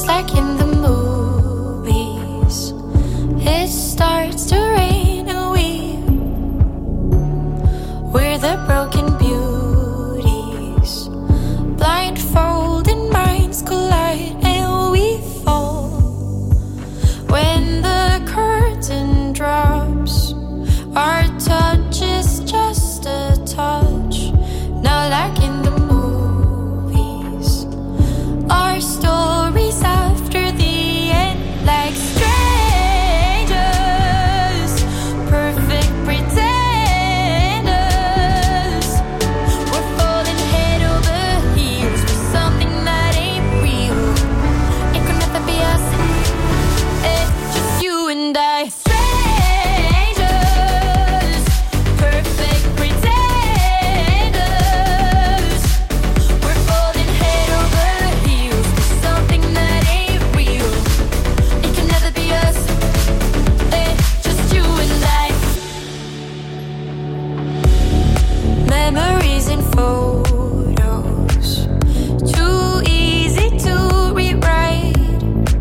Just like in the movies, it starts to rain and we're the broken beauties. Blindfolded minds collide and we fall. When the curtain drops, our touch is just a touch. Not like in the movies, our stories after the end, like strangers, perfect pretenders. We're falling head over heels for something that ain't real. It could never be us, it's just you and I. Strangers, perfect pretenders. We're falling head over heels for something that ain't real. It can never be us, it's just you and I. Memories and photos, too easy to rewrite.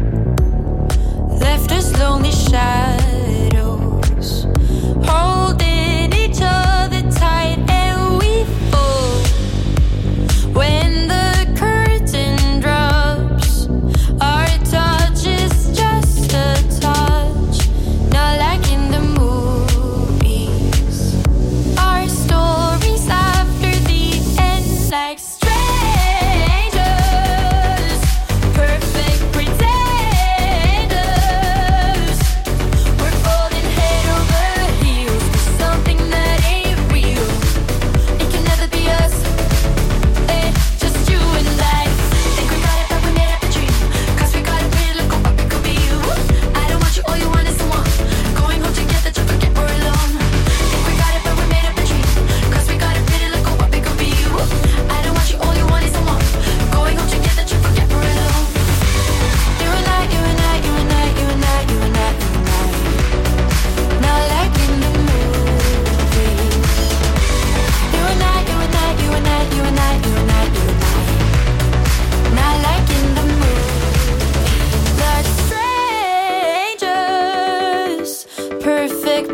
Left us lonely shadows, holding each other tight, and we fall. When the curtain drops, our touch is just a touch. Not like in the movies, our stories after the end, like strangers, perfect pretenders. We're falling head over heels for something that ain't real. It can never be us, it's just you and I. Think we got it, but we made up a dream. Cause we got a pretty look at what we could be. I don't want you, all you want is someone. Going home together to forget we're alone. Think we got it, but we made up a dream. Cause we got a pretty look at what we could be. I don't want you, all you want is someone. Going home together to forget we're alone. You and I, you and I, you and I, you and I, you and I, you and I. Not like in the movies. You and I, you and I, you and I, you and I, you and I, you and I. Not like in the movies. Like strangers, perfect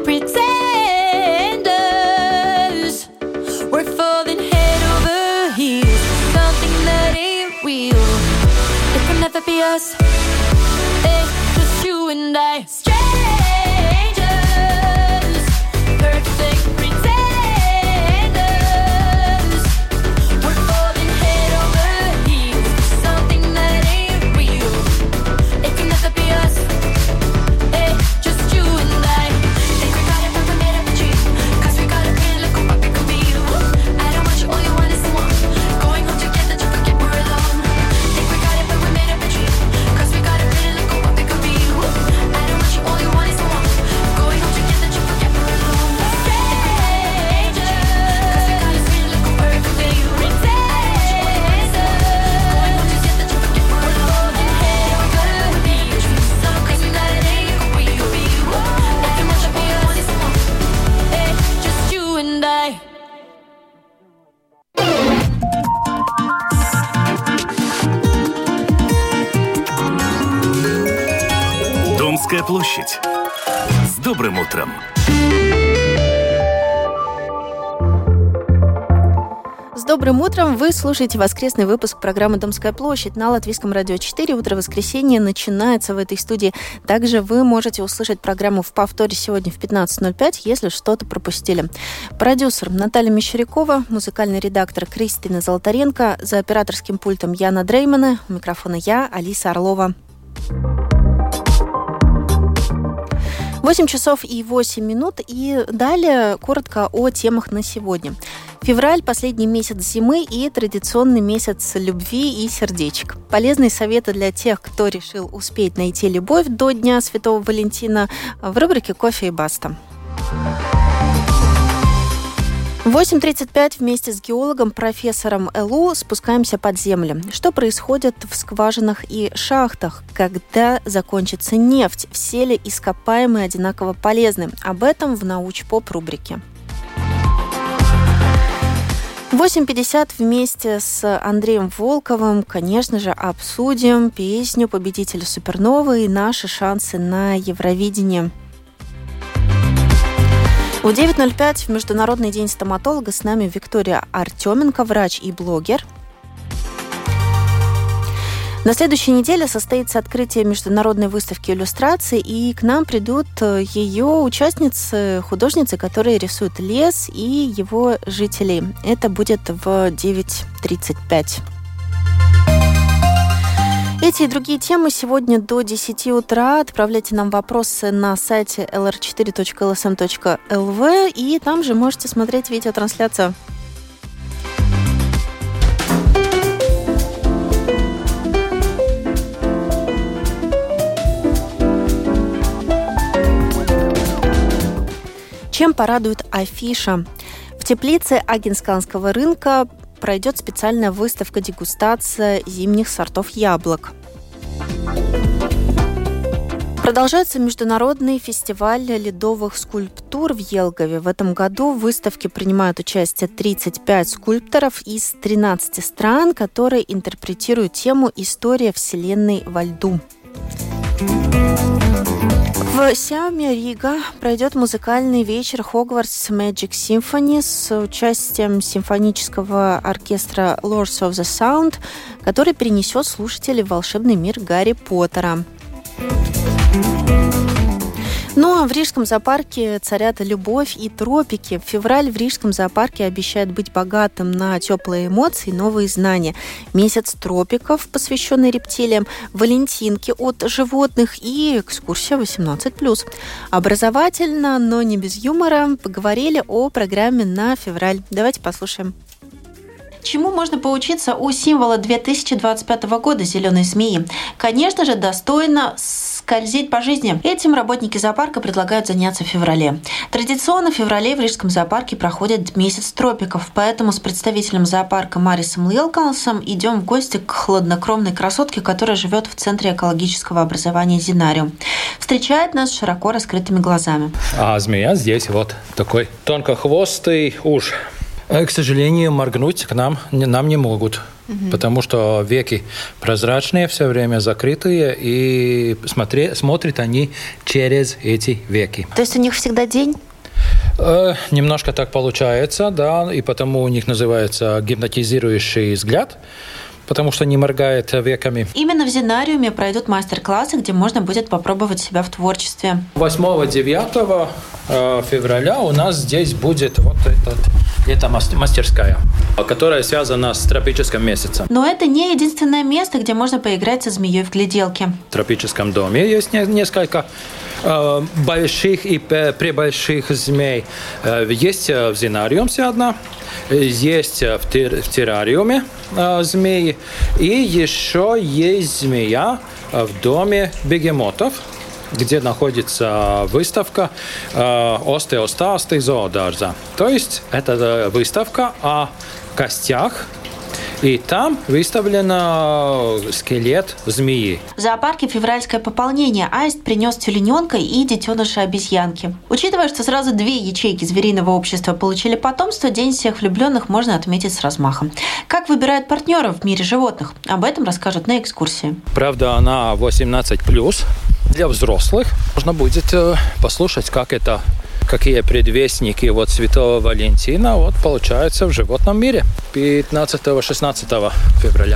pretenders. We're falling head over heels for something that ain't real. It can never be us, it's just you and I. Strangers, perfect pretenders. We're falling head over heels for something that ain't real. It can never be us, it's just you and I. Think we got it, but we made up a dream. Cause we got a pretty look at what we could be. I don't want you, all you want is someone. Going home together to forget we're alone. Think we got it, but we made up a dream. Cause we got a pretty look at what we could be. I don't want you, all you want is someone. Going home together to forget we're alone. Strangers, cause we got a pretty look at what we could be. Going home together to forget we're alone. And hey, we gotta be cause we got it ain't real. It can never be us, it's just you and I. Домская площадь. С добрым утром. С добрым утром! Вы слушаете воскресный выпуск программы «Домская площадь» на Латвийском радио 4. Утро воскресенья начинается в этой студии. Также вы можете услышать программу в повторе сегодня в 15:05, если что-то пропустили. Продюсер Наталья Мещерякова, музыкальный редактор Кристина Золотаренко, за операторским пультом Яна Дреймана, у микрофона я, Алиса Орлова. 8 часов и 8 минут, и далее коротко о темах на сегодня. Февраль – последний месяц зимы и традиционный месяц любви и сердечек. Полезные советы для тех, кто решил успеть найти любовь до Дня Святого Валентина в рубрике «Кофе и баста». В 8:35 вместе с геологом, профессором ЛУ спускаемся под землю. Что происходит в скважинах и шахтах? Когда закончится нефть? Все ли ископаемые одинаково полезны? Об этом в научпоп рубрике. 8:50 вместе с Андреем Волковым, конечно же, обсудим песню победителя Суперновы и наши шансы на Евровидение. В 9:05 в Международный день стоматолога с нами Виктория Артеменко, врач и блогер. На следующей неделе состоится открытие международной выставки иллюстраций, и к нам придут ее участницы, художницы, которые рисуют лес и его жителей. Это будет в 9:35. Эти и другие темы сегодня до 10 утра. Отправляйте нам вопросы на сайте lr4.lsm.lv, и там же можете смотреть видеотрансляцию. Чем порадует афиша? В теплице Агинсканского рынка пройдет специальная выставка-дегустация зимних сортов яблок. Продолжается международный фестиваль ледовых скульптур в Елгове. В этом году в выставке принимают участие 35 скульпторов из 13 стран, которые интерпретируют тему «История Вселенной во льду». В Сиаме, Рига, пройдет музыкальный вечер Hogwarts Magic Symphony с участием симфонического оркестра Lords of the Sound, который перенесет слушателей в волшебный мир Гарри Поттера. Ну а в Рижском зоопарке царят любовь и тропики. Февраль в Рижском зоопарке обещает быть богатым на теплые эмоции и новые знания. Месяц тропиков, посвященный рептилиям, валентинки от животных и экскурсия 18+. Образовательно, но не без юмора, поговорили о программе на февраль. Давайте послушаем. Чему можно поучиться у символа 2025 года «Зеленой змеи»? Конечно же, достойно скользить по жизни. Этим работники зоопарка предлагают заняться в феврале. Традиционно в феврале в Рижском зоопарке проходит месяц тропиков, поэтому с представителем зоопарка Марисом Лилкалсом идем в гости к хладнокровной красотке, которая живет в Центре экологического образования «Зинариум». Встречает нас широко раскрытыми глазами. А змея здесь вот такой тонкохвостый уж. К сожалению, моргнуть к нам не могут, потому что веки прозрачные, все время закрытые, и смотрят они через эти веки. То есть у них всегда день? Немножко так получается, да, и потому у них называется гипнотизирующий взгляд, потому что не моргает веками. Именно в Зинариуме пройдут мастер-классы, где можно будет попробовать себя в творчестве. 8-9 февраля у нас здесь будет вот эта мастерская, которая связана с тропическим месяцем. Но это не единственное место, где можно поиграть со змеей в гляделки. В тропическом доме есть несколько больших и пребольших змей. Есть в Зинариуме одна, есть в террариуме змеи, и еще есть змея в доме бегемотов, где находится выставка «Остеостасты зоодорза». То есть это выставка о костях, и там выставлен скелет змеи. В зоопарке февральское пополнение. Аист принес тюлененка и детеныша обезьянки. Учитывая, что сразу 2 ячейки звериного общества получили потомство, День всех влюбленных можно отметить с размахом. Как выбирают партнеров в мире животных? Об этом расскажут на экскурсии. Правда, она 18+. Для взрослых можно будет послушать, какие предвестники Святого Валентина получаются в животном мире 15-16 февраля.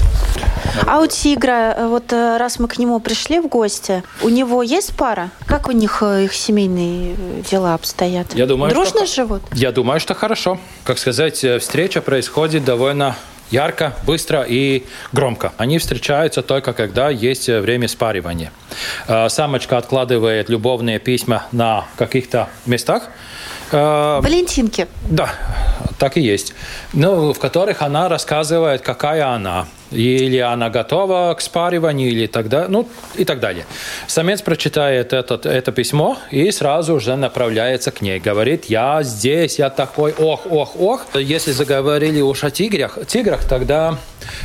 А у тигра, раз мы к нему пришли в гости, у него есть пара? Как у них их семейные дела обстоят? Дружно живут? Я думаю, что хорошо. Как сказать, встреча происходит довольно ярко, быстро и громко. Они встречаются только когда есть время спаривания. Самочка откладывает любовные письма на каких-то местах. Валентинки. Да, так и есть. В которых она рассказывает, какая она. Или она готова к спариванию, или тогда, и так далее. Самец прочитает это письмо и сразу же направляется к ней. Говорит: я здесь, я такой, ох. Если заговорили уж о тиграх, тогда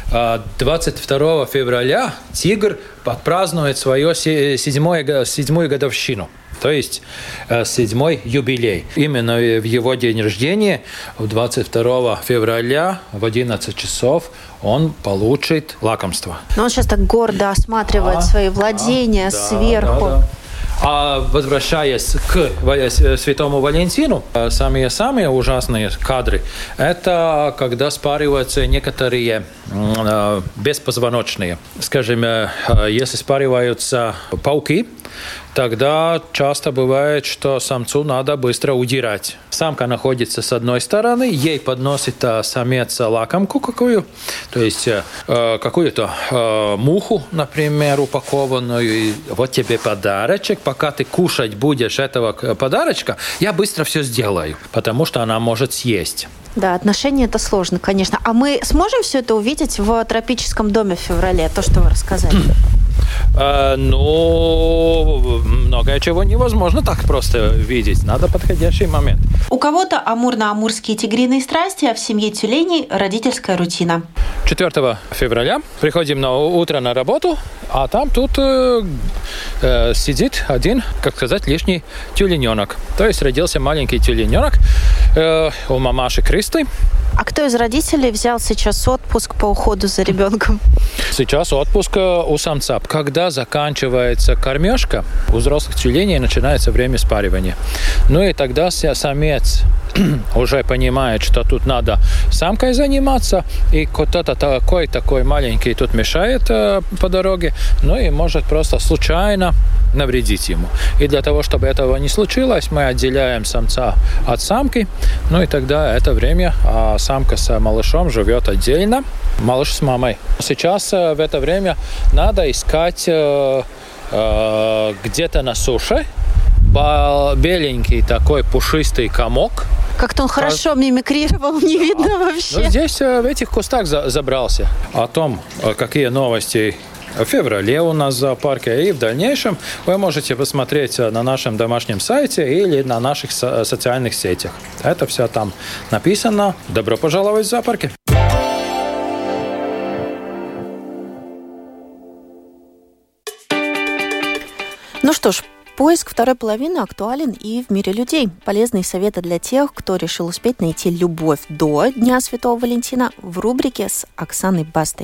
22 февраля тигр отпразднует свою 7-ю годовщину. То есть 7-й юбилей. Именно в его день рождения, 22 февраля в 11 часов, он получит лакомство. Но он сейчас так гордо осматривает свои владения сверху. Да. А возвращаясь к Святому Валентину, самые ужасные кадры – это когда спариваются некоторые беспозвоночные. Скажем, если спариваются пауки, тогда часто бывает, что самцу надо быстро удирать. Самка находится с одной стороны, ей подносит самец лакомку какую, то есть какую-то муху, например, упакованную. И вот тебе подарочек, пока ты кушать будешь этого подарочка, я быстро все сделаю, потому что она может съесть. Да, отношения это сложно, конечно. А мы сможем все это увидеть в тропическом доме в феврале, то, что вы рассказали? Многое чего невозможно так просто видеть. Надо подходящий момент. У кого-то амурно-амурские тигриные страсти, а в семье тюленей родительская рутина. 4 февраля приходим на утро на работу, а там тут сидит один, как сказать, лишний тюлененок. То есть родился маленький тюлененок у мамаши Кристы. А кто из родителей взял сейчас отпуск по уходу за ребенком? Сейчас отпуск у самца. Когда заканчивается кормежка, у взрослых тюленей начинается время спаривания. Ну и тогда самец уже понимает, что тут надо самкой заниматься, и кто-то такой маленький тут мешает по дороге, ну и может просто случайно навредить ему. И для того, чтобы этого не случилось, мы отделяем самца от самки, ну и тогда это время самка с малышом живет отдельно, малыш с мамой. Сейчас в это время надо искать где-то на суше беленький такой пушистый комок. Как-то он хорошо мимикрировал, не видно вообще. Ну, здесь в этих кустах забрался. О том, какие новости в феврале у нас в зоопарке и в дальнейшем, вы можете посмотреть на нашем домашнем сайте или на наших социальных сетях. Это все там написано. Добро пожаловать в зоопарке. Ну что ж, поиск второй половины актуален и в мире людей. Полезные советы для тех, кто решил успеть найти любовь до Дня Святого Валентина в рубрике с Оксаной Бастой.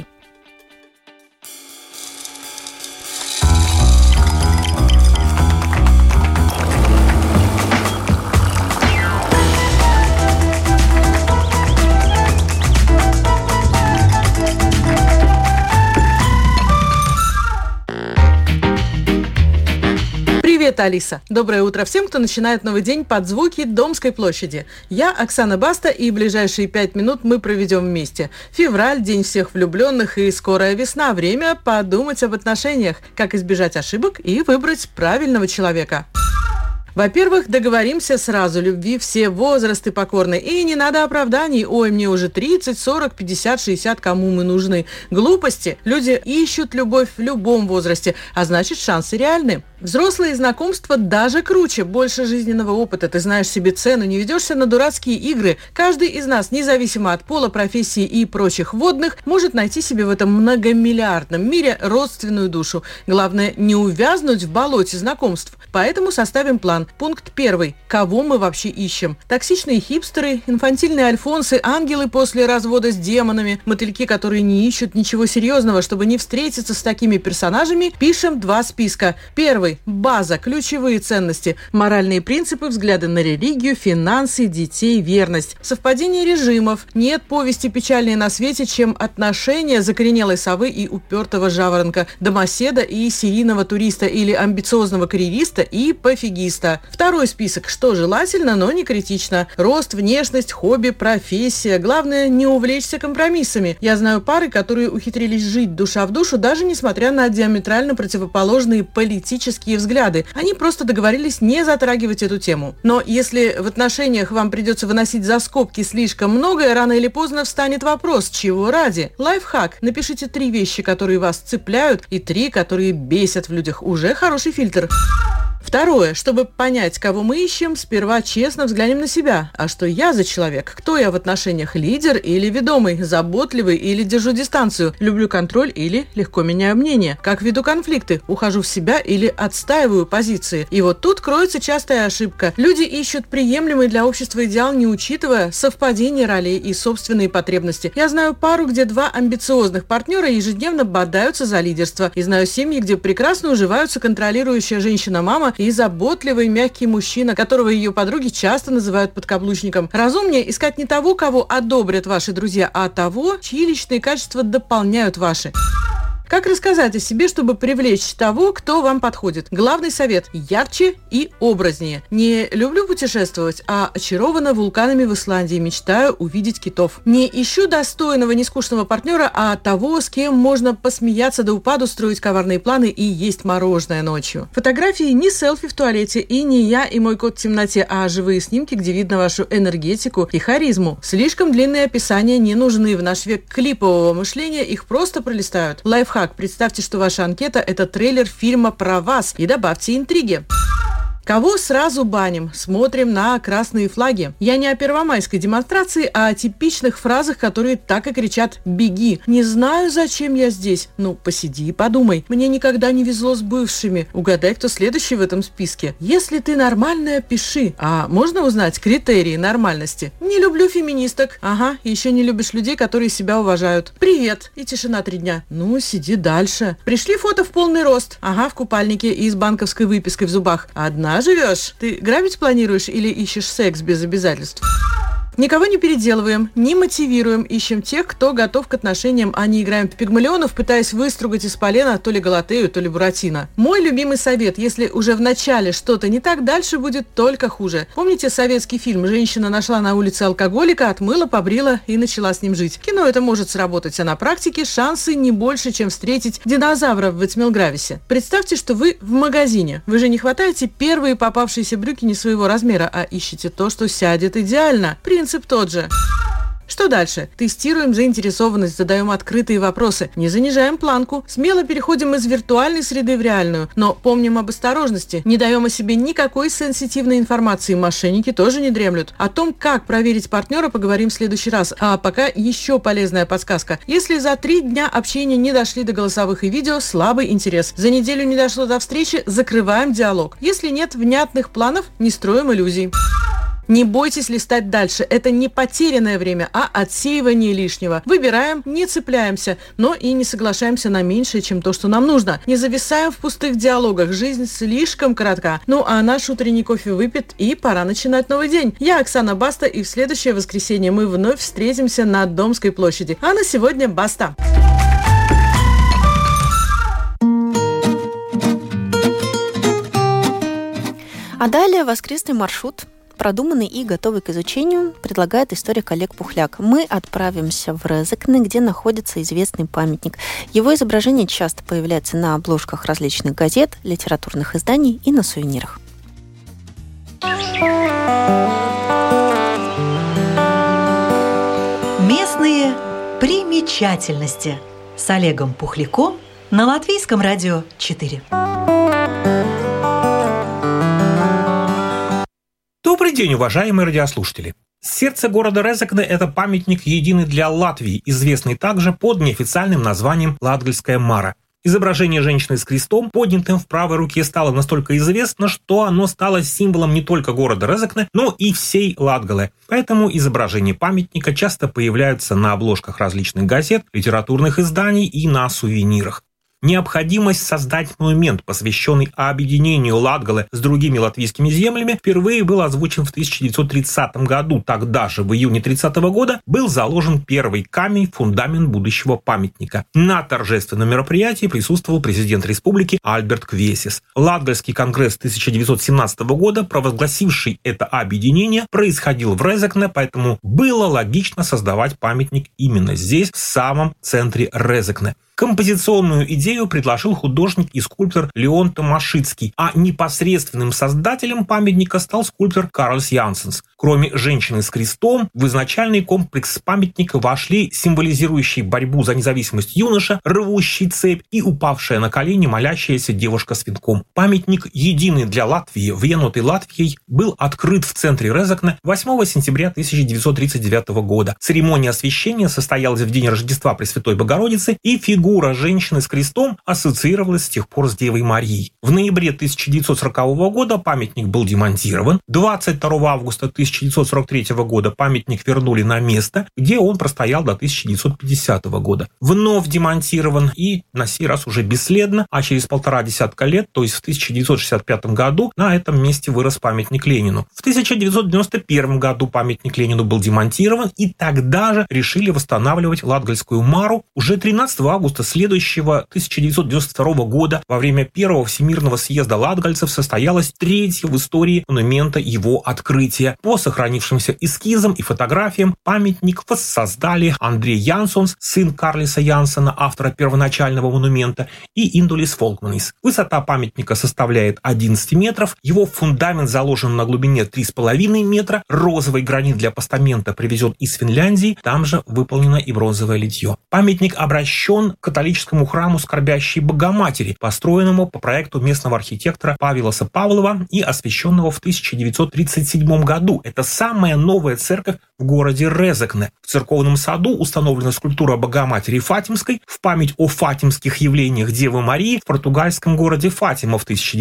Привет, Алиса! Доброе утро всем, кто начинает новый день под звуки Домской площади. Я Оксана Баста, и ближайшие 5 минут мы проведем вместе. Февраль, день всех влюбленных, и скорая весна. Время подумать об отношениях, как избежать ошибок и выбрать правильного человека. Во-первых, договоримся сразу, любви все возрасты покорны. И не надо оправданий. Ой, мне уже 30, 40, 50, 60, кому мы нужны. Глупости. Люди ищут любовь в любом возрасте, а значит, шансы реальны. Взрослые знакомства даже круче, больше жизненного опыта. Ты знаешь себе цену, не ведешься на дурацкие игры. Каждый из нас, независимо от пола, профессии и прочих водных, может найти себе в этом многомиллиардном мире родственную душу. Главное, не увязнуть в болоте знакомств. Поэтому составим план. Пункт 1. Кого мы вообще ищем? Токсичные хипстеры, инфантильные альфонсы, ангелы после развода с демонами, мотыльки, которые не ищут ничего серьезного. Чтобы не встретиться с такими персонажами, пишем 2 списка. 1. База, ключевые ценности, моральные принципы, взгляды на религию, финансы, детей, верность. Совпадение режимов. Нет повести печальнее на свете, чем отношения закоренелой совы и упертого жаворонка, домоседа и серийного туриста или амбициозного карьериста и пофигиста. 2 список. Что желательно, но не критично. Рост, внешность, хобби, профессия. Главное, не увлечься компромиссами. Я знаю пары, которые ухитрились жить душа в душу, даже несмотря на диаметрально противоположные политические взгляды. Они просто договорились не затрагивать эту тему. Но если в отношениях вам придется выносить за скобки слишком многое, рано или поздно встанет вопрос, чего ради? Лайфхак. Напишите 3 вещи, которые вас цепляют, и 3, которые бесят в людях. Уже хороший фильтр. Второе. Чтобы понять, кого мы ищем, сперва честно взглянем на себя. А что я за человек? Кто я в отношениях? Лидер или ведомый? Заботливый или держу дистанцию? Люблю контроль или легко меняю мнение? Как веду конфликты? Ухожу в себя или отстаиваю позиции? И вот тут кроется частая ошибка. Люди ищут приемлемый для общества идеал, не учитывая совпадение ролей и собственные потребности. Я знаю пару, где два амбициозных партнера ежедневно бодаются за лидерство. И знаю семьи, где прекрасно уживаются контролирующая женщина-мама и заботливый мягкий мужчина, которого ее подруги часто называют подкаблучником. Разумнее искать не того, кого одобрят ваши друзья, а того, чьи личные качества дополняют ваши. Как рассказать о себе, чтобы привлечь того, кто вам подходит? Главный совет – ярче и образнее. Не люблю путешествовать, а очарована вулканами в Исландии, мечтаю увидеть китов. Не ищу достойного, нескучного партнера, а того, с кем можно посмеяться до упаду, строить коварные планы и есть мороженое ночью. Фотографии не селфи в туалете и не я и мой кот в темноте, а живые снимки, где видно вашу энергетику и харизму. Слишком длинные описания не нужны в наш век клипового мышления, их просто пролистают. Лайфхак. Представьте, что ваша анкета – это трейлер фильма про вас, и добавьте интриги. Кого сразу баним? Смотрим на красные флаги. Я не о первомайской демонстрации, а о типичных фразах, которые так и кричат «беги». Не знаю, зачем я здесь. Ну, посиди и подумай. Мне никогда не везло с бывшими. Угадай, кто следующий в этом списке. Если ты нормальная, пиши. А можно узнать критерии нормальности? Не люблю феминисток. Ага, еще не любишь людей, которые себя уважают. Привет. И тишина 3 дня. Ну, сиди дальше. Пришли фото в полный рост. Ага, в купальнике и с банковской выпиской в зубах. Одна живешь? Ты грабить планируешь или ищешь секс без обязательств? Никого не переделываем, не мотивируем, ищем тех, кто готов к отношениям, а не играем в пигмалионов, пытаясь выстругать из полена то ли Галатею, то ли Буратино. Мой любимый совет: если уже в начале что-то не так, дальше будет только хуже. Помните советский фильм «Женщина нашла на улице алкоголика, отмыла, побрила и начала с ним жить»? Кино это может сработать, а на практике шансы не больше, чем встретить динозавра в Ватсмилгрависе. Представьте, что вы в магазине. Вы же не хватаете первые попавшиеся брюки не своего размера, а ищете то, что сядет идеально. Принцип тот же. Что дальше? Тестируем заинтересованность, задаем открытые вопросы, не занижаем планку, смело переходим из виртуальной среды в реальную, но помним об осторожности, не даем о себе никакой сенситивной информации, мошенники тоже не дремлют. О том, как проверить партнера, поговорим в следующий раз. А пока еще полезная подсказка. Если за 3 дня общения не дошли до голосовых и видео, слабый интерес. За неделю не дошло до встречи, закрываем диалог. Если нет внятных планов, не строим иллюзий. Не бойтесь листать дальше. Это не потерянное время, а отсеивание лишнего. Выбираем, не цепляемся, но и не соглашаемся на меньшее, чем то, что нам нужно. Не зависаем в пустых диалогах. Жизнь слишком коротка. Ну а наш утренний кофе выпит, и пора начинать новый день. Я Оксана Баста, и в следующее воскресенье мы вновь встретимся на Домской площади. А на сегодня баста. А далее воскресный маршрут, продуманный и готовый к изучению, предлагает историк Олег Пухляк. Мы отправимся в Резекне, где находится известный памятник. Его изображение часто появляется на обложках различных газет, литературных изданий и на сувенирах. Местные примечательности с Олегом Пухляком на Латвийском радио 4. Добрый день, уважаемые радиослушатели! Сердце города Резекне – это памятник единый для Латвии, известный также под неофициальным названием Латгальская Мара. Изображение женщины с крестом, поднятым в правой руке, стало настолько известно, что оно стало символом не только города Резекне, но и всей Латгалы. Поэтому изображения памятника часто появляются на обложках различных газет, литературных изданий и на сувенирах. Необходимость создать монумент, посвященный объединению Латгалы с другими латвийскими землями, впервые был озвучен в 1930 году. Тогда же, в июне 30 года, был заложен первый камень, фундамент будущего памятника. На торжественном мероприятии присутствовал президент республики Альберт Квесис. Латгальский конгресс 1917 года, провозгласивший это объединение, происходил в Резекне, поэтому было логично создавать памятник именно здесь, в самом центре Резекне. Композиционную идею предложил художник и скульптор Леон Томашицкий, а непосредственным создателем памятника стал скульптор Карлос Янсенс. Кроме женщины с крестом, в изначальный комплекс памятника вошли символизирующий борьбу за независимость юноша, рвущий цепь, и упавшая на колени молящаяся девушка с венком. Памятник, единый для Латвии, венутый Латвией, был открыт в центре Резекне 8 сентября 1939 года. Церемония освящения состоялась в день Рождества Пресвятой Богородицы, и фигура женщины с крестом ассоциировалась с тех пор с Девой Марией. В ноябре 1940 года памятник был демонтирован. 22 августа 1943 года памятник вернули на место, где он простоял до 1950 года. Вновь демонтирован и на сей раз уже бесследно, а через 1,5 десятка лет, то есть в 1965 году, на этом месте вырос памятник Ленину. В 1991 году памятник Ленину был демонтирован, и тогда же решили восстанавливать Латгальскую Мару. Уже 13 августа следующего 1992 года во время первого Всемирного съезда латгальцев состоялась третья в истории монумента его открытия. По сохранившимся эскизам и фотографиям памятник воссоздали Андрей Янсонс, сын Карлиса Янсена, автора первоначального монумента, и Индулис Фолкманис. Высота памятника составляет 11 метров, его фундамент заложен на глубине 3,5 метра, розовый гранит для постамента привезен из Финляндии, там же выполнено и бронзовое литье. Памятник обращен к католическому храму Скорбящей Богоматери, построенному по проекту местного архитектора Павелоса Павлова и освященного в 1937 году. Это самая новая церковь в городе Резекне. В церковном саду установлена скульптура Богоматери Фатимской в память о фатимских явлениях Девы Марии в португальском городе Фатима в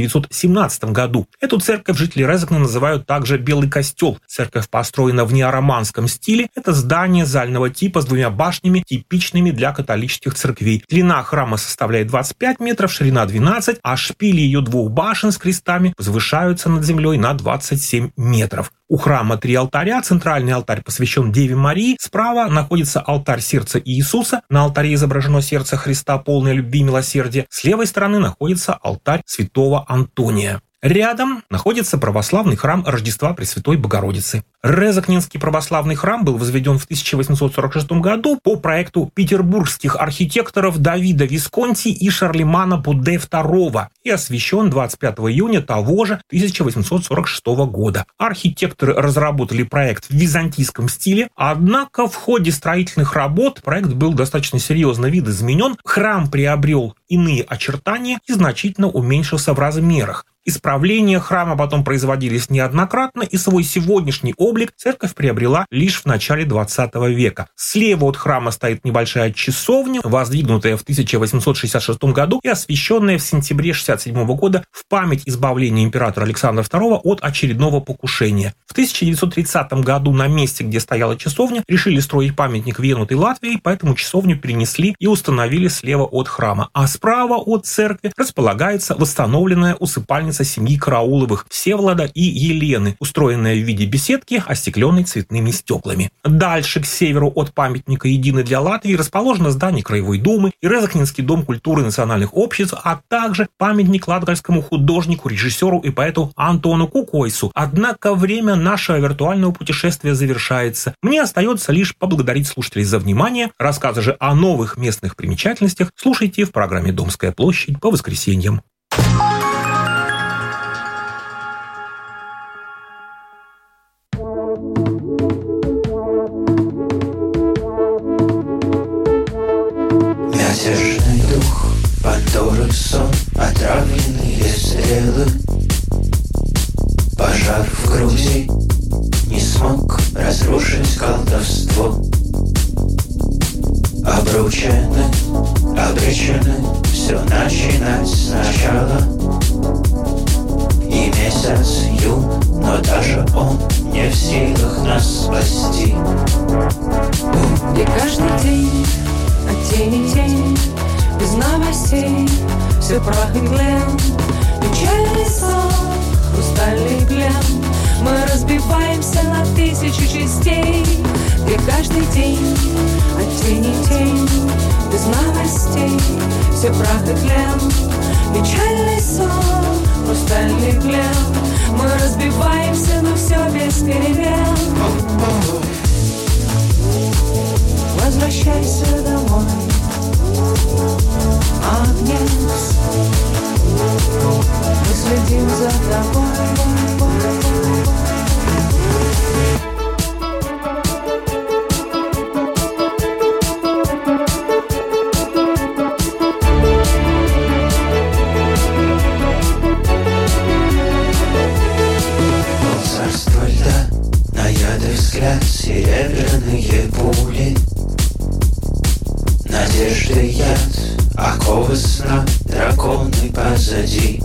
1917 году. Эту церковь жители Резекне называют также Белый костел. Церковь построена в неороманском стиле. Это здание зального типа с 2 башнями, типичными для католических церквей. Длина храма составляет 25 метров, ширина 12, а шпили ее 2 башен с крестами возвышаются над землей на 27 метров. У храма 3 алтаря. Центральный алтарь посвящен Деве Марии. Справа находится алтарь сердца Иисуса. На алтаре изображено сердце Христа, полное любви и милосердия. С левой стороны находится алтарь святого Антония. Рядом находится православный храм Рождества Пресвятой Богородицы. Резекненский православный храм был возведен в 1846 году по проекту петербургских архитекторов Давида Висконти и Шарлемана Будде II и освящен 25 июня того же 1846 года. Архитекторы разработали проект в византийском стиле, однако в ходе строительных работ проект был достаточно серьезно видоизменен, храм приобрел иные очертания и значительно уменьшился в размерах. Исправления храма потом производились неоднократно, и свой сегодняшний облик церковь приобрела лишь в начале 20 века. Слева от храма стоит небольшая часовня, воздвигнутая в 1866 году и освященная в сентябре 1967 года в память избавления императора Александра II от очередного покушения. В 1930 году на месте, где стояла часовня, решили строить памятник венутой Латвии, поэтому часовню перенесли и установили слева от храма. А справа от церкви располагается восстановленная усыпальница семьи Карауловых Всеволода и Елены, устроенная в виде беседки, остекленной цветными стеклами. Дальше, к северу от памятника «Единый для Латвии», расположено здание Краевой думы и Резекненский дом культуры национальных обществ, а также памятник латгальскому художнику, режиссеру и поэту Антону Кукойсу. Однако время нашего виртуального путешествия завершается. Мне остается лишь поблагодарить слушателей за внимание. Рассказы же о новых местных примечательностях слушайте в программе «Домская площадь» по воскресеньям. Мятежный дух, Пандоры сон, отравленные стрелы. Пожар в груди не смог разрушить колдовство. Обручены, обречены все начинать сначала. И месяц юн, но даже он не в силах нас спасти. И каждый день от тени тень, без новостей, все прах и тлен, печальный сон, хрустальный плен. Мы разбиваемся на тысячи частей, где каждый день от тени тень, без новостей, все прах и тлен, печальный сон, хрустальный плен. Мы разбиваемся, но все без перемен. Возвращайся домой. Взгляды, взгляд, серебряные пули, надежды яд, оковы сна, драконы позади.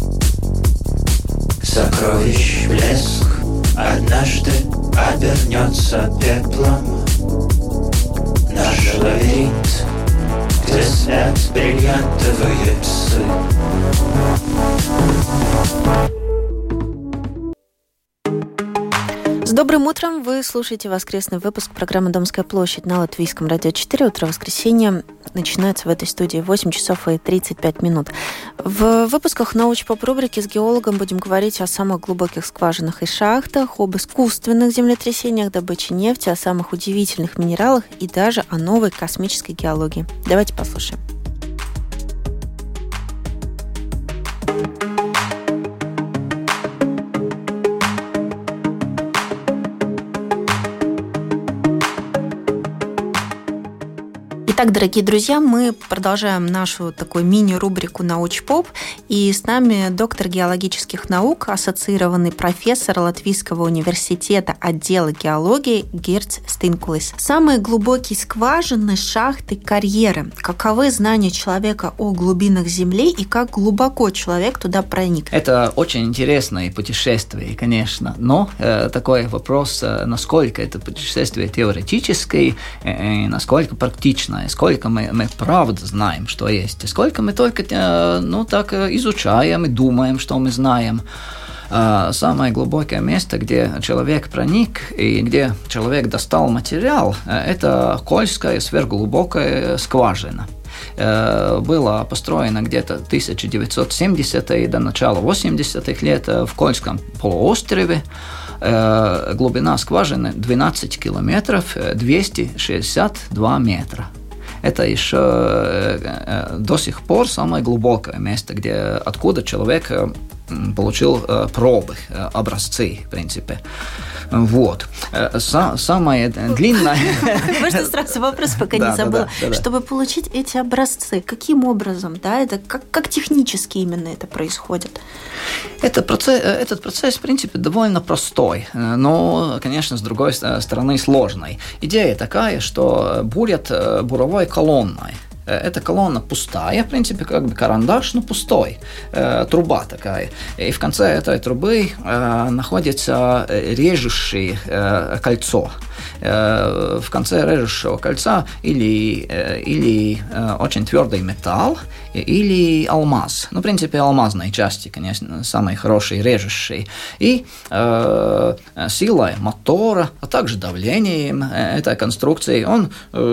Сокровищ блеск однажды обернется пеплом. Наш лабиринт, где спят бриллиантовые псы. С добрым утром! Вы слушаете воскресный выпуск программы «Домская площадь» на Латвийском радио 4. Утро воскресенья начинается в этой студии в 8 часов и 35 минут. В выпусках научпоп-рубрики с геологом будем говорить о самых глубоких скважинах и шахтах, об искусственных землетрясениях, добыче нефти, о самых удивительных минералах и даже о новой космической геологии. Давайте послушаем. Итак, дорогие друзья, мы продолжаем нашу такую мини-рубрику «Научпоп». И с нами доктор геологических наук, ассоциированный профессор Латвийского университета отдела геологии Гирдс Стинкулис. Самые глубокие скважины, шахты, карьеры. Каковы знания человека о глубинах Земли и как глубоко человек туда проник? Это очень интересное путешествие, конечно. Но такой вопрос, насколько это путешествие теоретическое и насколько практичное. Сколько мы правда знаем, что есть, и сколько мы только так изучаем и думаем, что мы знаем. Самое глубокое место, где человек проник и где человек достал материал, это Кольская сверхглубокая скважина. Была построена где-то 1970-е до начала 80-х лет в Кольском полуострове. Глубина скважины 12 километров, 262 метра. Это еще до сих пор самое глубокое место, откуда человек получил пробы, образцы, в принципе. Вот. Самое длинное... Можно сразу вопрос, пока не забыла. Чтобы получить эти образцы, каким образом? Да? Это как технически именно это происходит? Этот процесс, в принципе, довольно простой, но, конечно, с другой стороны, сложный. Идея такая, что бурят буровой колонной. Эта колонна пустая, в принципе, как бы карандаш, но пустой. Труба такая. И в конце этой трубы находится режущее кольцо. В конце режущего кольца или очень твердый металл, или алмаз. Ну, в принципе, алмазной части, конечно, самый хороший режущий. И силой мотора, а также давлением этой конструкции он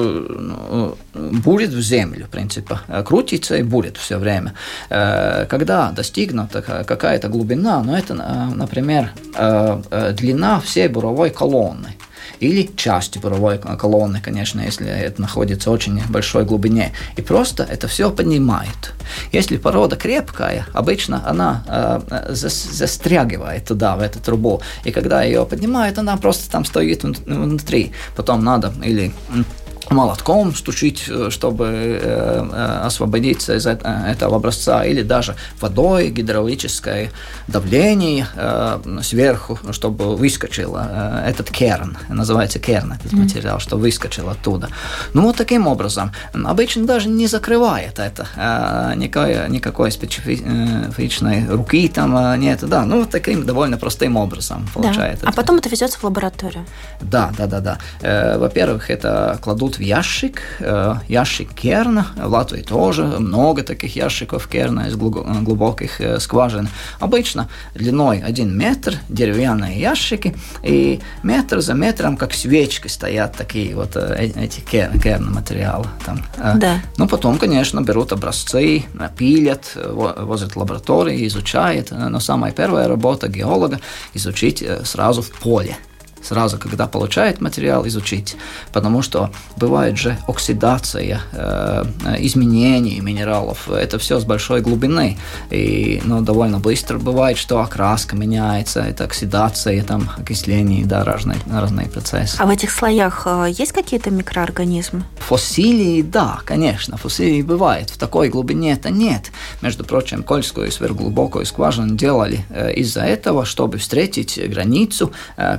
бурит в землю, в принципе, крутится и бурит все время. Когда достигнута какая-то глубина, это, например, длина всей буровой колонны, или части буровой колонны, конечно, если это находится в очень большой глубине. И просто это все поднимает. Если порода крепкая, обычно она застрягивает туда, в эту трубу. И когда ее поднимают, она просто там стоит внутри. Потом надо или молотком стучить, чтобы освободиться из этого образца, или даже водой, гидравлическое давление сверху, чтобы выскочил этот керн, называется керн, этот материал, чтобы выскочил оттуда. Вот таким образом. Обычно даже не закрывает это, никакой специфичной руки там нет, вот таким довольно простым образом получается. А потом это везется в лабораторию? Да. Во-первых, это кладут в ящик керна. В Латвии тоже много таких ящиков керна из глубоких скважин. Обычно длиной 1 метр, деревянные ящики, и метр за метром, как свечки, стоят такие вот эти керн-материалы. Потом, конечно, берут образцы, пилят, возят в лаборатории, изучают. Но самая первая работа геолога – изучить сразу в поле. Сразу, когда получает материал, изучить. Потому что бывает же оксидация, изменение минералов. Это все с большой глубины. И довольно быстро бывает, что окраска меняется, это оксидация, там, окисление, разные процессы. А в этих слоях есть какие-то микроорганизмы? Фасилии, да, конечно. Фасилии бывает. В такой глубине это нет. Между прочим, Кольскую сверхглубокую скважину делали из-за этого, чтобы встретить границу как бы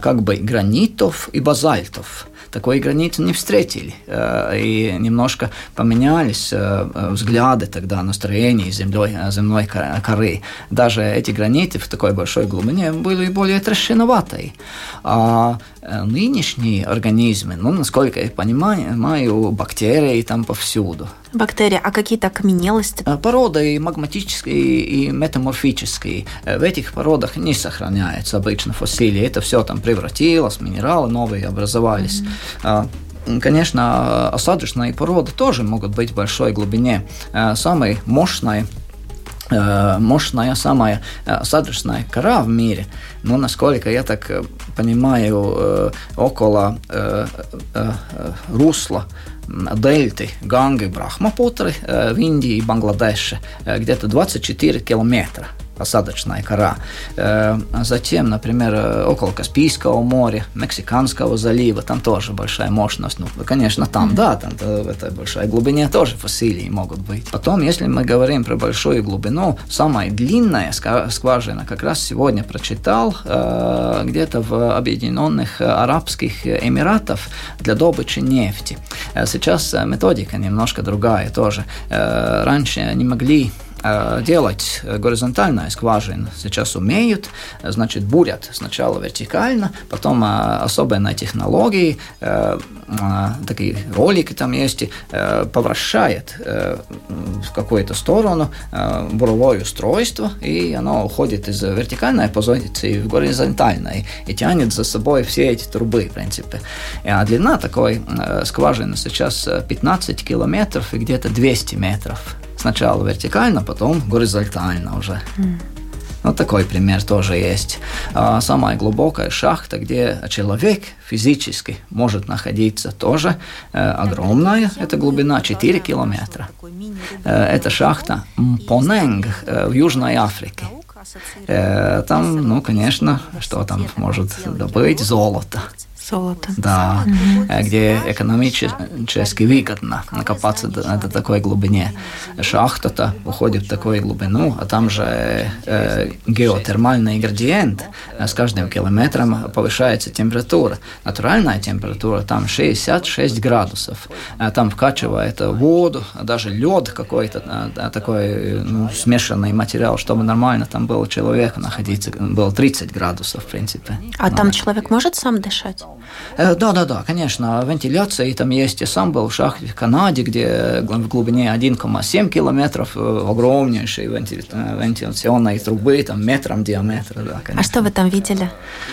гранитов и базальтов. Такой границы не встретили. И немножко поменялись взгляды тогда, настроение земной коры. Даже эти граниты в такой большой глубине были более трещиноватые. А нынешние организмы, насколько я понимаю, бактерии там повсюду. Бактерии, а какие-то окаменелости? Породы магматические и метаморфические. В этих породах не сохраняются обычно фасилии. Это все там превратилось, минералы новые образовались. Конечно, осадочные породы тоже могут быть в большой глубине. Самая мощная, самая осадочная кора в мире, насколько я так понимаю, около русла дельты Ганги Брахмапутры в Индии и Бангладеше, где-то 24 километра осадочная кора. Затем, например, около Каспийского моря, Мексиканского залива, там тоже большая мощность. Конечно, там в этой большой глубине тоже фасилии могут быть. Потом, если мы говорим про большую глубину, самая длинная скважина, как раз сегодня прочитал, где-то в Объединенных Арабских Эмиратах для добычи нефти. Сейчас методика немножко другая тоже. Раньше не могли делать горизонтальные скважины, сейчас умеют, значит, бурят сначала вертикально, потом особенные технологии, такие ролики там есть, повращает в какую-то сторону буровое устройство, и оно уходит из вертикальной позиции в горизонтальной и тянет за собой все эти трубы, в принципе. А длина такой скважины сейчас 15 километров и где-то 200 метров. Сначала вертикально, потом горизонтально уже. Такой пример тоже есть. Самая глубокая шахта, где человек физически может находиться, тоже огромная. Это глубина 4 километра. Это шахта Мпоненг в Южной Африке. Там, конечно, что там может добыть? Золото. Да, где экономически выгодно накопаться до такой глубине. Шахта-то уходит в такую глубину, а там же геотермальный градиент. С каждым километром повышается температура. Натуральная температура там 66 градусов. Там вкачивает воду, даже лед какой-то, такой смешанный материал, чтобы нормально там было человеку находиться. Было 30 градусов, в принципе. А там человек может сам дышать? Да, конечно. Вентиляция там есть. Я сам был в шахте в Канаде, где в глубине 1,7 километров огромнейшие вентиляционные трубы, там метром диаметра. Да, а что вы там видели?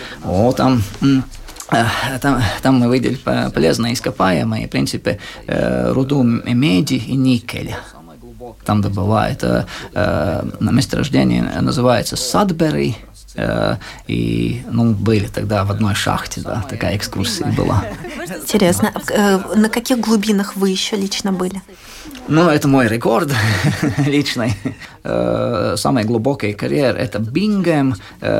Там мы видели полезные ископаемые, в принципе, руду меди и никеля. Там добывают. Месторождение называется Садбери. И были тогда в одной шахте, да, такая экскурсия была. Интересно, на каких глубинах вы еще лично были? Это мой рекорд личный. Самый глубокий карьер – это Бингем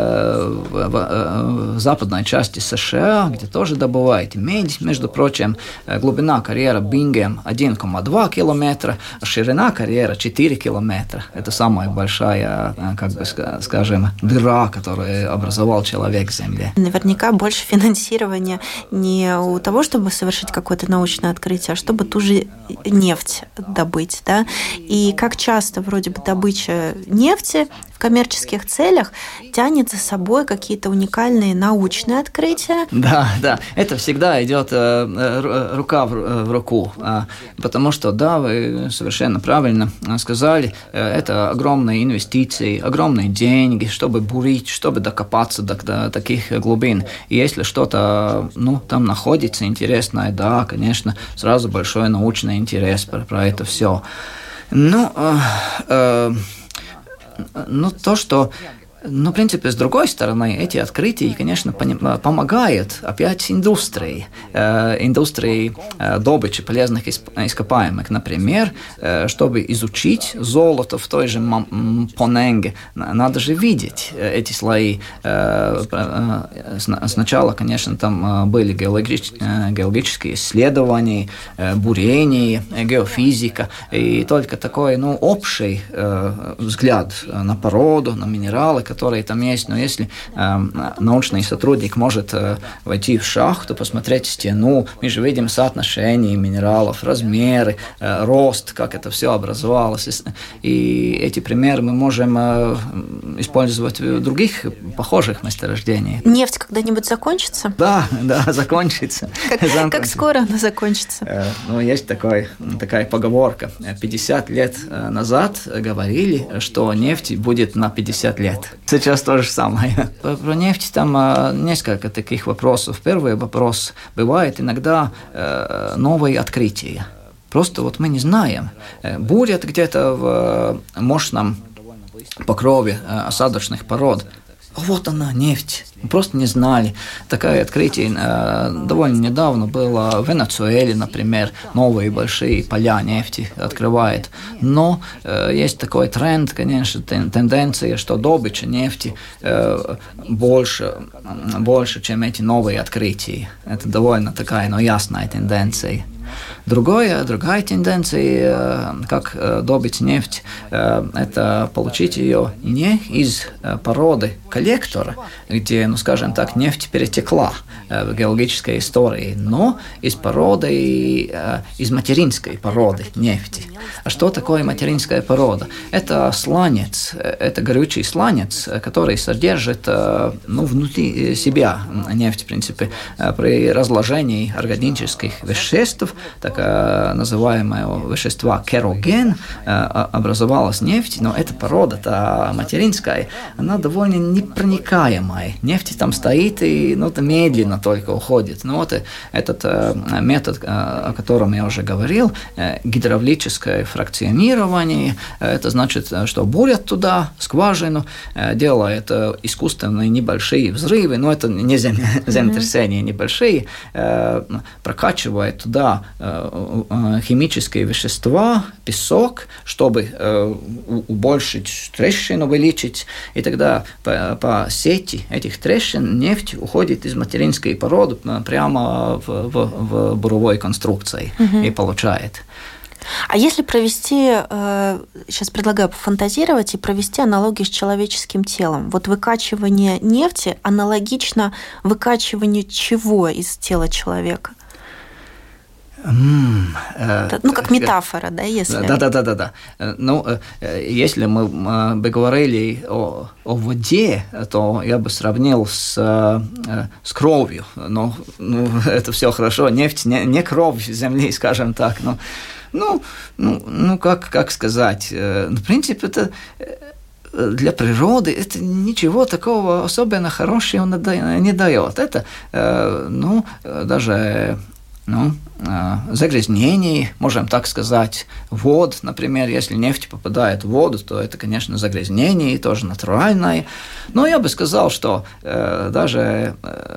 в западной части США, где тоже добывают медь. Между прочим, глубина карьера Бингем 1,2 километра, а ширина карьера 4 километра. Это самая большая, скажем, дыра, которую образовал человек в Земле. Наверняка больше финансирования не у того, чтобы совершить какое-то научное открытие, а чтобы ту же нефть добыть, да? И как часто вроде бы добыча нефти в коммерческих целях тянет за собой какие-то уникальные научные открытия. Да, это всегда идет рука в руку, потому что, да, вы совершенно правильно сказали, это огромные инвестиции, огромные деньги, чтобы бурить, чтобы докопаться до таких глубин. И если что-то, там находится интересное, да, конечно, сразу большой научный интерес про это все. То, что... в принципе, с другой стороны, эти открытия, конечно, помогают опять индустрии добычи полезных ископаемых. Например, чтобы изучить золото в той же Мпоненге, надо же видеть эти слои. Сначала, конечно, там были геологические исследования, бурение, геофизика, и только такой, общий взгляд на породу, на минералы, которые там есть, но если научный сотрудник может войти в шахту, посмотреть стену, мы же видим соотношение минералов, размеры, рост, как это все образовалось. И эти примеры мы можем использовать в других похожих месторождениях. Нефть когда-нибудь закончится? Да, закончится. Как скоро она закончится? Есть такая поговорка. 50 лет назад говорили, что нефть будет на 50 лет. Сейчас то же самое. Про нефть там несколько таких вопросов. Первый вопрос. Бывает иногда новые открытия. Просто вот мы не знаем. Будет где-то в мощном покрове осадочных пород. Вот она, нефть. Мы просто не знали. Такое открытие довольно недавно было в Венесуэле, например. Новые большие поля нефти открывает. Но есть такой тренд, конечно, тенденция, что добыча нефти больше, чем эти новые открытия. Это довольно такая, ясная тенденция. Другая тенденция, как добыть нефть, это получить ее не из породы коллектора, где, скажем так, нефть перетекла в геологической истории, но из породы, из материнской породы нефти. А что такое материнская порода? Это сланец, это горючий сланец, который содержит внутри себя нефть, в принципе, при разложении органических веществ, так называемого вещества кероген, образовалась нефть, но эта порода материнская, она довольно непроникаемая. Нефть там стоит и медленно только уходит. Этот метод, о котором я уже говорил, гидравлическое фракционирование, это значит, что бурят туда скважину, делают искусственные небольшие взрывы, но это не землетрясения небольшие, прокачивает туда химические вещества, песок, чтобы убольшить трещину, увеличить, и тогда по сети этих трещин нефть уходит из материнской породы прямо в буровой конструкции и получает. А если провести, сейчас предлагаю пофантазировать и провести аналогию с человеческим телом. Вот выкачивание нефти аналогично выкачиванию чего из тела человека? Как метафора, да, если... Да. Если мы бы говорили о воде, то я бы сравнил с кровью. Это все хорошо. Нефть не кровь земли, скажем так. Как сказать? В принципе, это... Для природы это ничего такого особенно хорошего не дает. Это, даже... загрязнений, можем так сказать, вод, например, если нефть попадает в воду, то это, конечно, загрязнение, тоже натуральное. Но я бы сказал, что даже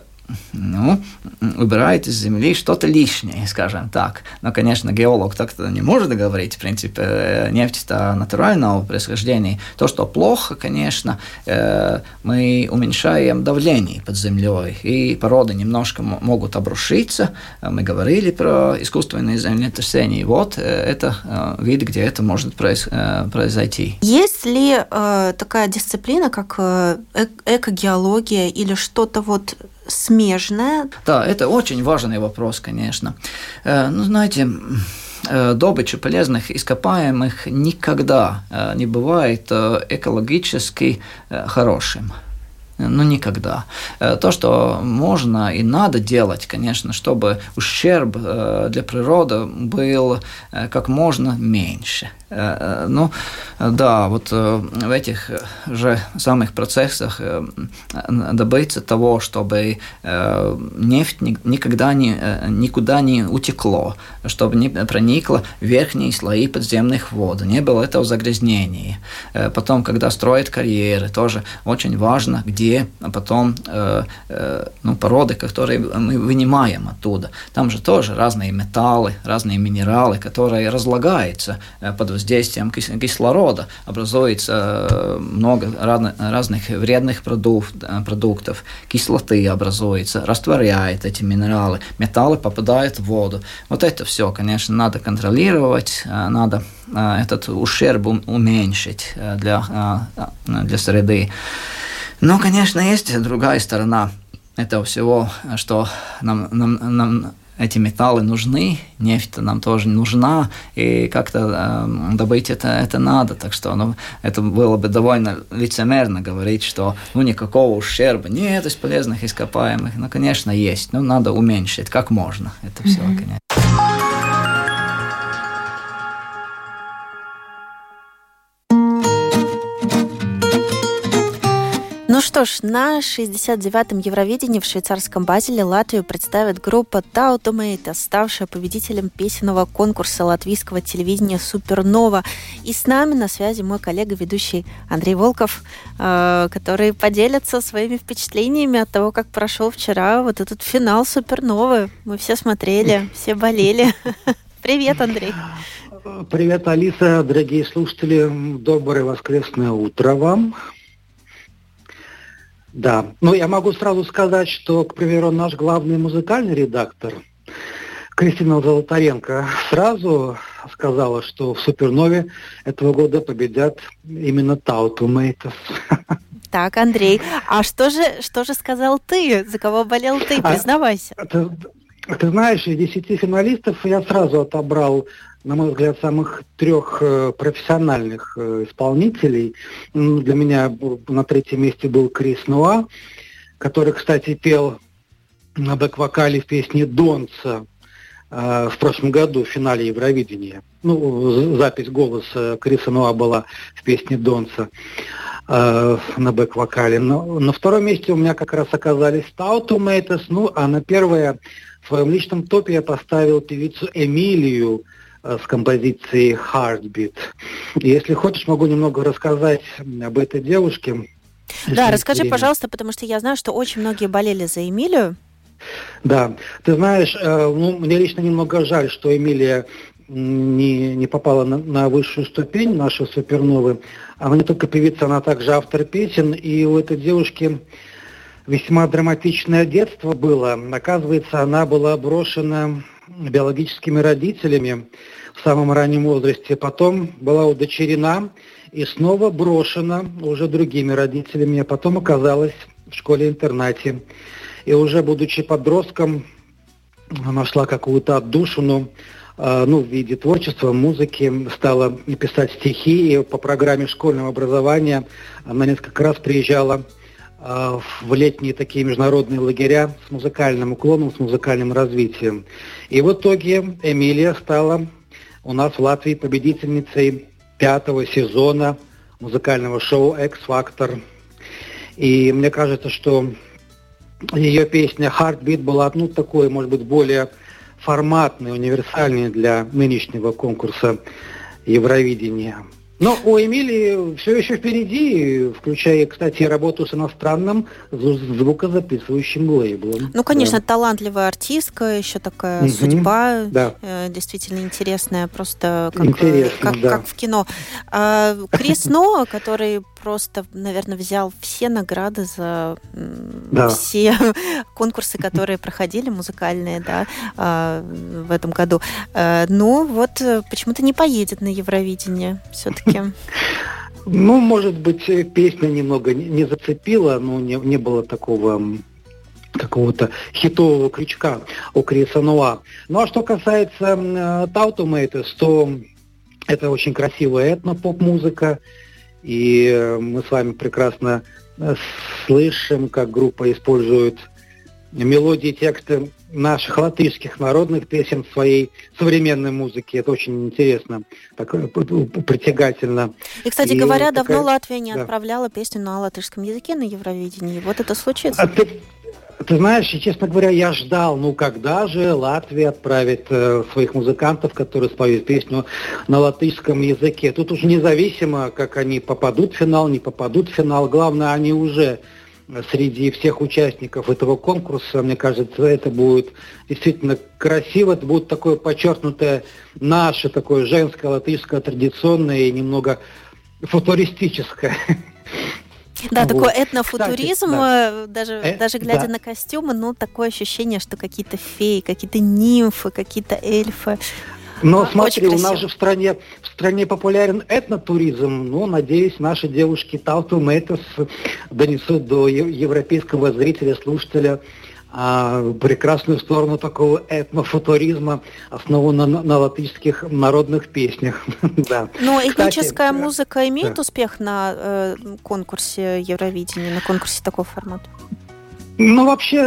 убирает из земли что-то лишнее, скажем так. Но, конечно, геолог так-то не может говорить. В принципе, нефть-то натурального происхождения. То, что плохо, конечно, мы уменьшаем давление под землей, и породы немножко могут обрушиться. Мы говорили про искусственные землетрясения. Вот это вид, где это может произойти. Есть ли такая дисциплина, как экогеология или что-то смежное? Да, это очень важный вопрос, конечно. Знаете, добыча полезных ископаемых никогда не бывает экологически хорошим. Никогда. То, что можно и надо делать, конечно, чтобы ущерб для природы был как можно меньше. В этих же самых процессах добиться того, чтобы нефть никуда не утекло, чтобы не проникло в верхние слои подземных вод, не было этого загрязнения. Потом, когда строят карьеры, тоже очень важно, где потом породы, которые мы вынимаем оттуда. Там же тоже разные металлы, разные минералы, которые разлагаются под воздействием кислорода, образуется много разных вредных продуктов, кислоты образуется, растворяет эти минералы, металлы попадают в воду. Вот это все, конечно, надо контролировать, надо этот ущерб уменьшить для среды. Ну, конечно, есть другая сторона этого всего, что нам эти металлы нужны, нефть нам тоже нужна, и как-то добыть это надо. Так что это было бы довольно лицемерно говорить, что никакого ущерба нет из полезных ископаемых. Ну, конечно, есть, но надо уменьшить как можно это все, конечно. Ну что ж, на 69-м Евровидении в швейцарском Базеле Латвию представит группа Tautomate, ставшая победителем песенного конкурса латвийского телевидения «Супернова». И с нами на связи мой коллега, ведущий Андрей Волков, который поделится своими впечатлениями от того, как прошел вчера вот этот финал «Суперновы». Мы все смотрели, все болели. Привет, Андрей. Привет, Алиса, дорогие слушатели. Доброе воскресное утро вам. Да, я могу сразу сказать, что, к примеру, наш главный музыкальный редактор Кристина Золотаренко сразу сказала, что в «Супернове» этого года победят именно Tautomate. Так, Андрей, а что же сказал ты? За кого болел ты? Признавайся. Ты знаешь, из 10 финалистов я сразу отобрал, на мой взгляд, самых 3 профессиональных исполнителей. Для меня на 3-м месте был Крис Ноа, который, кстати, пел на бэк-вокале в песне «Донца» в прошлом году в финале Евровидения. Запись голоса Криса Ноа была в песне «Донца» на бэк-вокале. Но на 2-м месте у меня как раз оказались Tautomate, а на 1-е в своем личном топе я поставил певицу Эмилию с композицией «Heartbeat». И если хочешь, могу немного рассказать об этой девушке. Да, расскажи, пожалуйста, потому что я знаю, что очень многие болели за Эмилию. Да, ты знаешь, мне лично немного жаль, что Эмилия не попала на высшую ступень нашей «Суперновы». Она не только певица, она также автор песен, и у этой девушки весьма драматичное детство было. Оказывается, она была брошена биологическими родителями в самом раннем возрасте, потом была удочерена и снова брошена уже другими родителями, а потом оказалась в школе-интернате. И уже будучи подростком, нашла какую-то отдушину в виде творчества, музыки, стала писать стихи, и по программе школьного образования она несколько раз приезжала в летние такие международные лагеря с музыкальным уклоном, с музыкальным развитием. И в итоге Эмилия стала у нас в Латвии победительницей 5-го сезона музыкального шоу «X-Factor». И мне кажется, что ее песня «Heartbeat» была, такой, может быть, более форматной, универсальной для нынешнего конкурса Евровидения. Но у Эмилии все еще впереди, включая, кстати, работу с иностранным звукозаписывающим лейблом. Конечно, талантливая артистка, еще такая судьба, действительно интересная, просто как в кино. Крис Ноа, который просто, наверное, взял все награды за все конкурсы, которые проходили, музыкальные, в этом году. Почему-то не поедет на Евровидение все-таки. Может быть, песня немного не зацепила, но не было такого какого-то хитового крючка у Криса Ноа. А что касается Tautomate, то это очень красивая этно-поп-музыка, и мы с вами прекрасно слышим, как группа использует мелодии и тексты наших латышских народных песен в своей современной музыке. Это очень интересно, так притягательно. И, кстати говоря, давно Латвия не отправляла песню на латышском языке на Евровидении. Вот это случится. Ты знаешь, честно говоря, я ждал, когда же Латвия отправит своих музыкантов, которые споют песню на латышском языке. Тут уж независимо, как они попадут в финал, не попадут в финал. Главное, они уже среди всех участников этого конкурса, мне кажется, это будет действительно красиво, это будет такое подчеркнутое наше, такое женское, латышское, традиционное и немного футуристическое. Да, такой этнофутуризм, даже глядя на костюмы, такое ощущение, что какие-то феи, какие-то нимфы, какие-то эльфы. Но смотри, у нас же в стране популярен этнотуризм. Ну, надеюсь, наши девушки Tautoo Matters донесут до европейского зрителя, слушателя прекрасную сторону такого этнофутуризма, основанного на латышских народных песнях. Да. Но этническая музыка имеет успех на конкурсе Евровидения, на конкурсе такого формата? Ну, вообще,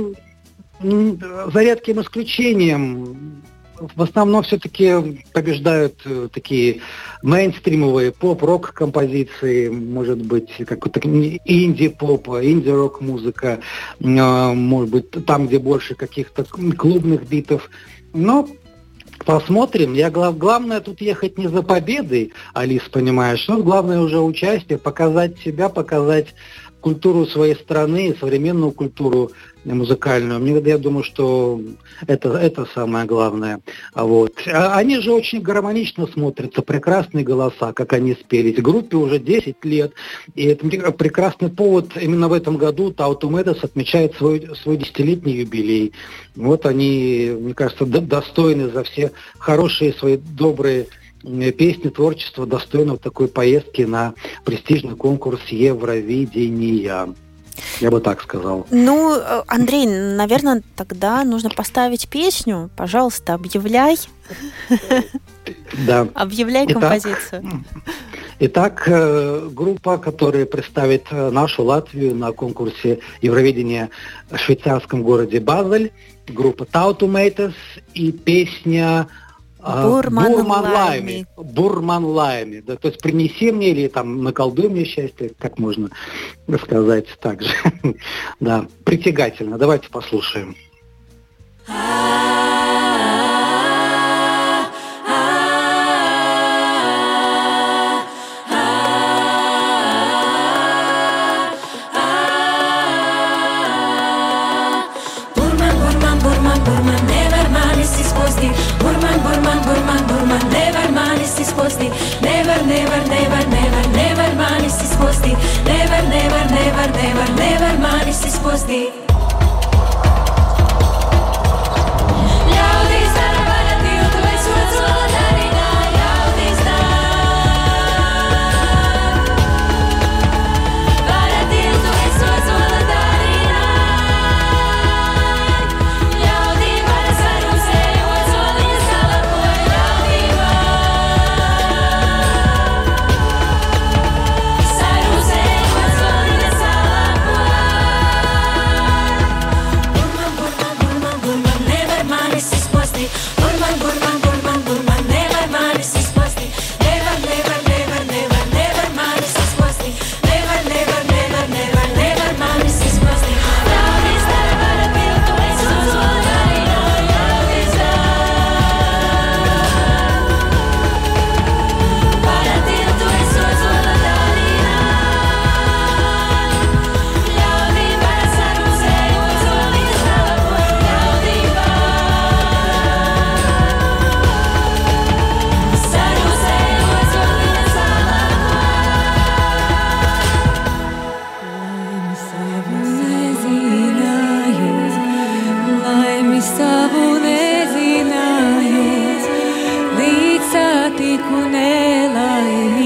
за редким исключением, в основном все-таки побеждают такие мейнстримовые поп-рок композиции, может быть, какой-то инди-поп, инди-рок музыка, может быть, там, где больше каких-то клубных битов. Но посмотрим. Главное тут ехать не за победой, Алис, понимаешь, но главное уже участие, показать себя, показать культуру своей страны, современную культуру музыкальную. Я думаю, что это самое главное. Вот. Они же очень гармонично смотрятся, прекрасные голоса, как они спелись. Группе уже 10 лет, и это прекрасный повод. Именно в этом году Tautoo Matters отмечает свой 10-летний юбилей. Вот они, мне кажется, достойны за все хорошие свои добрые песни, творчество, достойно такой поездки на престижный конкурс Евровидения. Я бы так сказал. Ну, Андрей, наверное, тогда нужно поставить песню. Пожалуйста, объявляй. Да. Объявляй композицию. Итак, группа, которая представит нашу Латвию на конкурсе Евровидения в швейцарском городе Базель, группа Tautoo Matters и песня Бурман Лайми. Да, то есть принеси мне или там наколдуй мне счастье, как можно сказать так же. Да, притягательно. Давайте послушаем. Never manis izposti. Savu nezināju, līdz satiku nelaimes.